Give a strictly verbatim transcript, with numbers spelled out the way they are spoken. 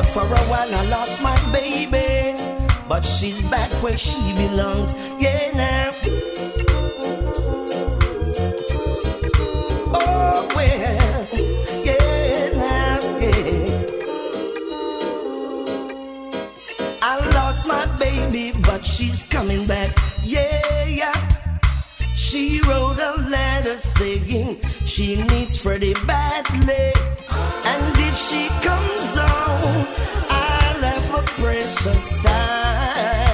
For a while I lost my baby, but she's back where she belongs. Yeah, now. Oh, well, yeah, now, yeah. I lost my baby, but she's coming back. Yeah, yeah. She wrote a letter saying she needs Freddie badly. And if she comes on, I'll have a precious time.